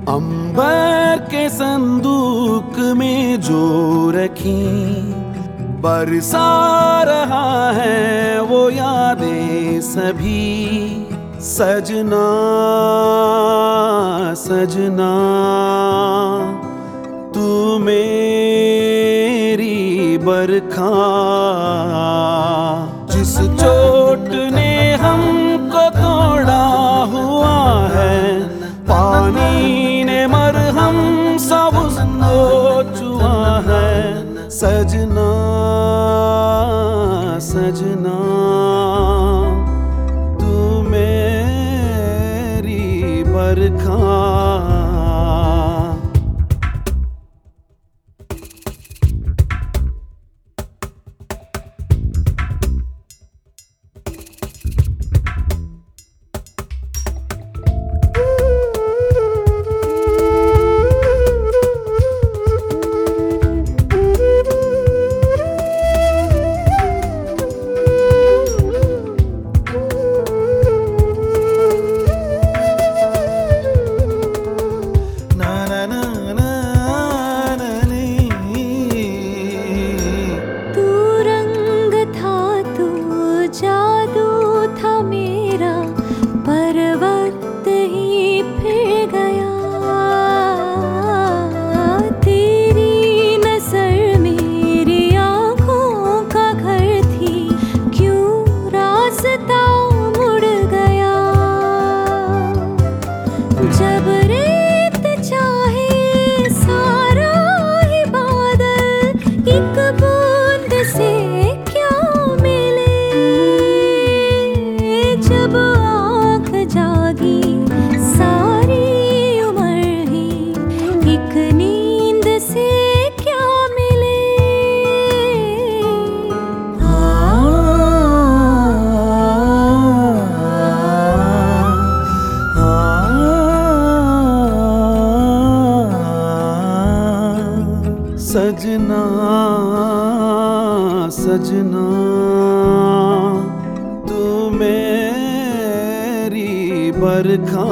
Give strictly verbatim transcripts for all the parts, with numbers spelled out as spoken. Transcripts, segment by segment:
अंबर के संदूक में जो रखी बरसा रहा है वो यादें सभी। सजना सजना तू मेरी बरखा, जिस चोट ने हमको तोड़ा हुआ है पानी ने मरहम सब उसको छुआ है। सजना सजना तू मेरी बरखा। जब रेत चाहे सारा ही बादल, एक बूंद से क्या मिले। जब आँख जागी सारी उम्र ही एक नींद से क्या मिले। सजना सजना तू मेरी बरखा,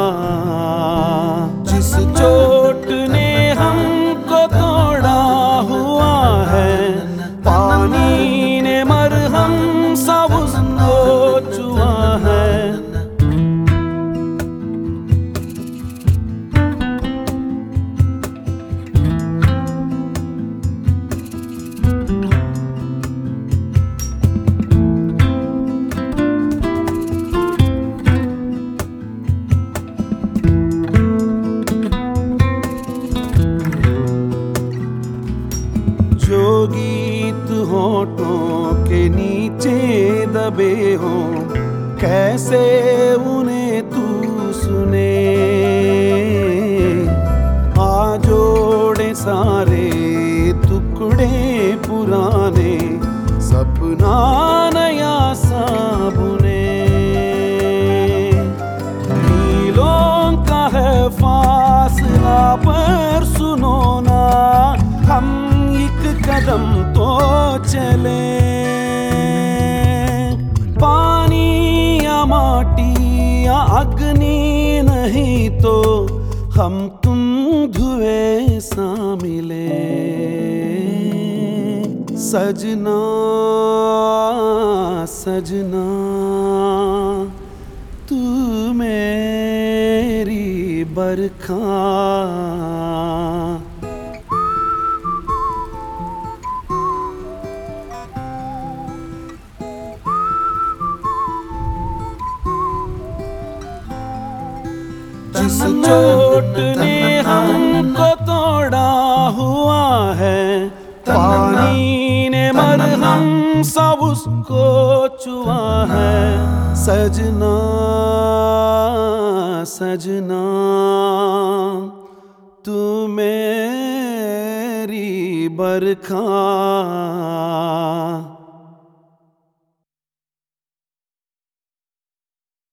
जिस चोट ने हमको तोड़ा हुआ है पानी ने मरहम सब उसको छुआ है। जो गीत होठों के नीचे दबे हो कैसे उन्हें तू सुने। आ जोड़े सारे टुकड़े पुराने सपना नया सा बुने। मीलों का है फासला पर सुनो ना हम कदम तो चले। पानी या माटी या अग्नि नहीं तो हम तुम धुएं सा मिले। सजना सजना तू मेरी बरखा। जिस चोट ने हमको तोड़ा हुआ है पानी ने मरहम सब उसको छुआ है। सजना सजना तू मेरी बरखा।